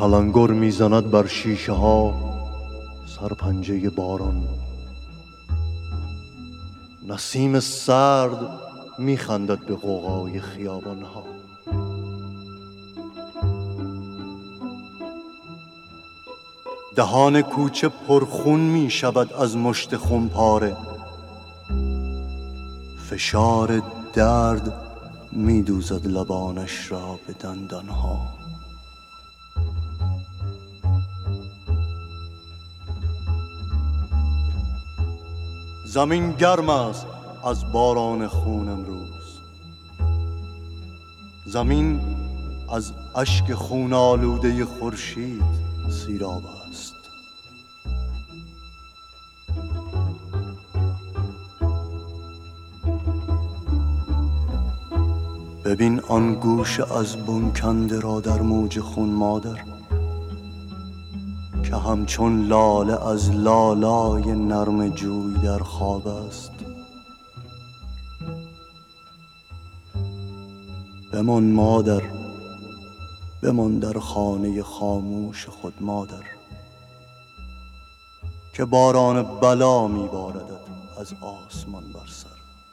تلنگر میزند بر شیشه ها سرپنجه باران. نسیم سرد میخندد به غوغای خیابان ها. دهان کوچه پرخون می شود از مشت خونپاره. فشار درد می دوزد لبانش را به دندانها. زمین گرم است از باران خون امروز. زمین از اشک خون آلوده خورشید سیراب است. ببین آن گوشه از بن کنده را در موج خون مادر، که همچون لاله از لالای نرم جوی در خواب است. بمان مادر، بمان در خانه خاموش خود مادر، که باران بلا میباردد از آسمان بر سر.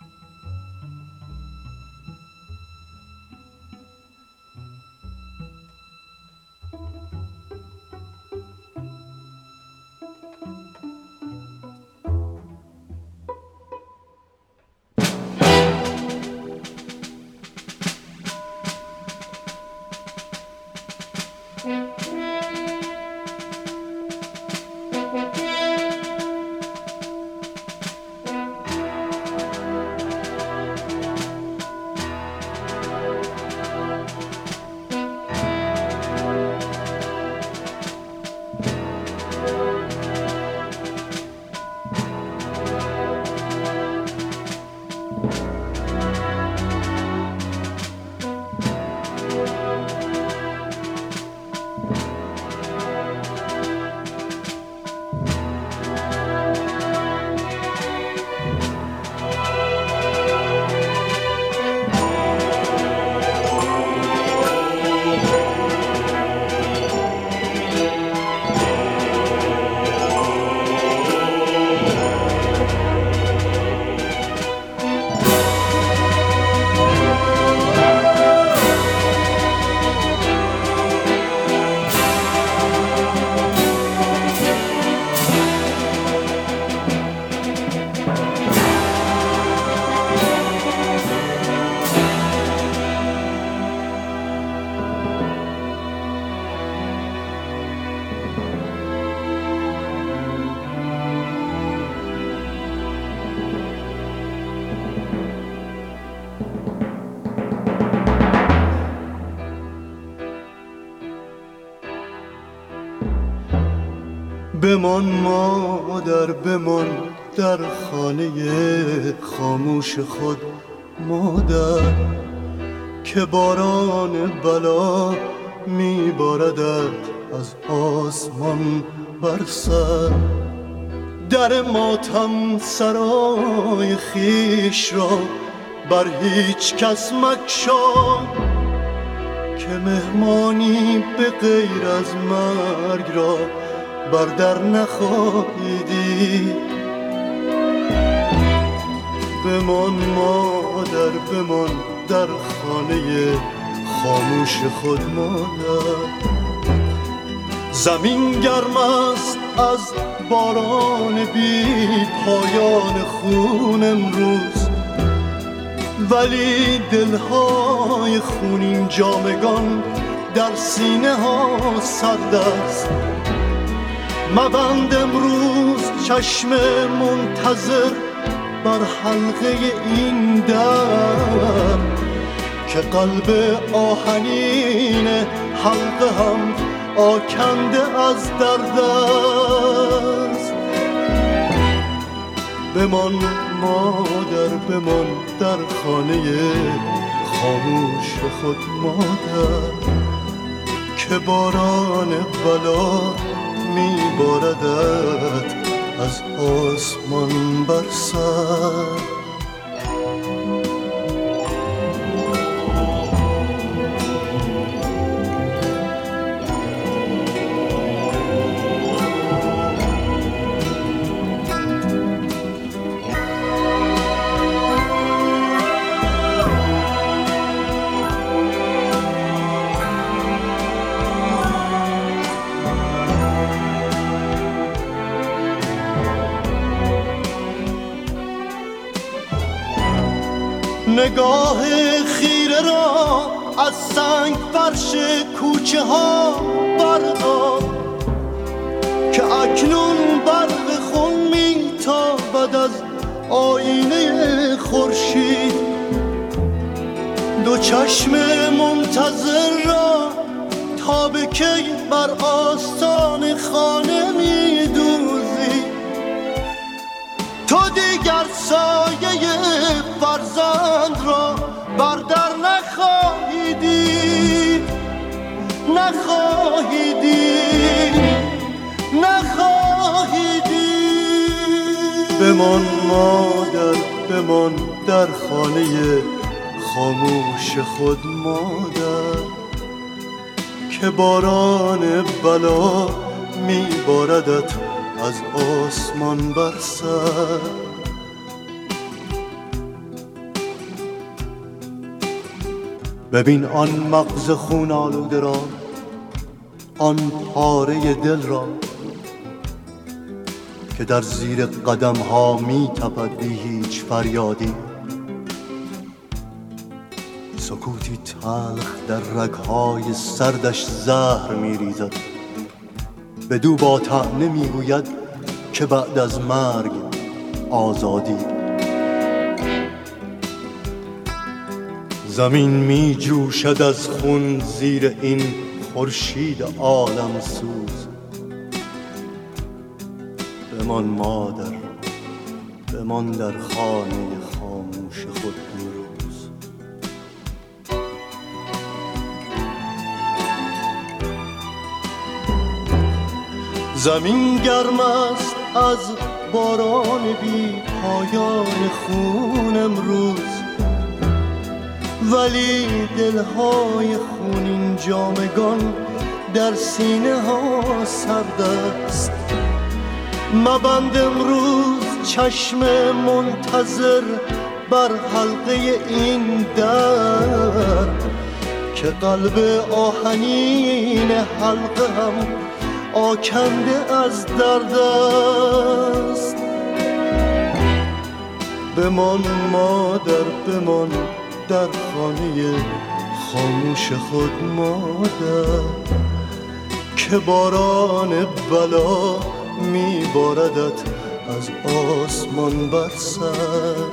بمان مادر، بمان در خانه خاموش خود مادر، که باران بلا میباردد از آسمان بر سر. در ماتم سرای خیش را بر هیچ کس مگشا، که مهمانی به غیر از مرگ را بر در نخواهی دید. بمان مادر، بمان در خانه خاموش خود مادر. زمین گرم است از باران بی پایان خون امروز، ولی دلهای خونین جامگان در سینه ها سرد است. مبند امروز چشم منتظر بر حلقه این در، که قلب آهنین حلقه هم آکنده از درد است. بمان مادر، بمان در خانه خاموش خود مادر، که باران بلا میباردد از آسمان بر سر. نگاه خیره را از سنگ فرش کوچه ها بردار که اکنون برق خون میتابد از آینه خورشید. دو چشم منتظر را تا به کی بر آستان خانه میدوزی؟ تو دیگر سایه فرزند را بر در نخواهی دید، نخواهی دید، نخواهی دید. بمان مادر، بمان در خانه خاموش خود مادر، که باران بلا میباردت از آسمان بر سر. ببین آن مغز خون آلوده را، آن پاره دل را که در زیر قدم ها می تپد بی هیچ فریادی. سکوتی تلخ در رگهای سردش زهر می ریزد، بدو با طعنه می گوید که بعد از مرگ آزادی. زمین می جوشد از خون زیر این خورشید عالم سوز. بمان مادر، بمان در خانه خاموش خود امروز. زمین گرم است از باران بی پایان خون امروز، ولی دلهای خونین جامگان در سینه ها سرد است. مبند امروز چشم منتظر بر حلقه این در، که قلب آهنین حلقه هم آکنده از درد است. بمان مادر، بمان در خانه خاموش خود مادر، که باران بلا میباردت از آسمان بر سر.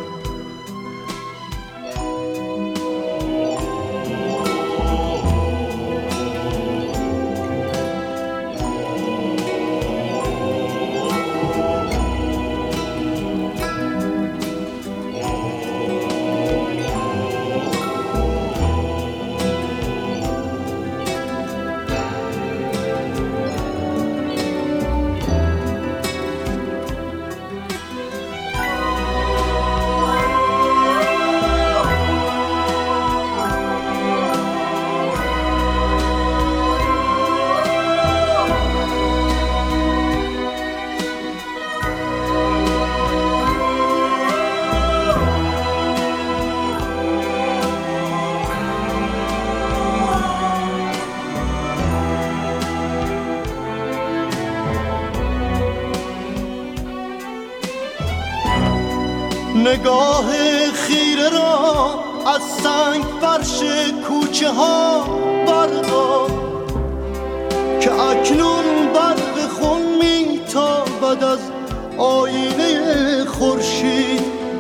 نگاه خیره را از سنگ فرش کوچه ها بردار که اکنون برق خون میتابد از آینه خورشید.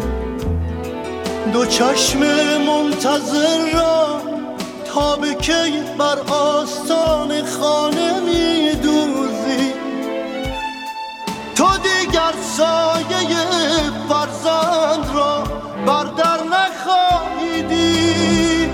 دو چشم منتظر را تا به کی بر آستان خانه میدوزی؟ تو دیگر سایه فرزند را بر در نخواهی دید،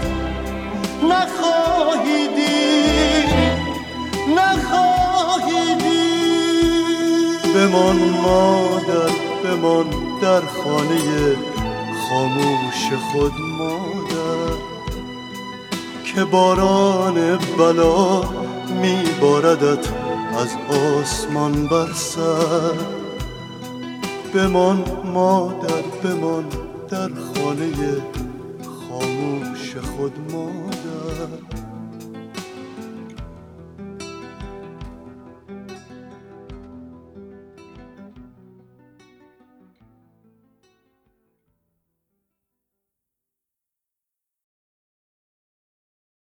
نخواهی دید، نخواهی دید. بمان مادر، بمان در خانه خاموش خود مادر، که باران بلا میباردت از آسمان بر سر. بمان مادر، بمان در خانه خاموش خود مادر،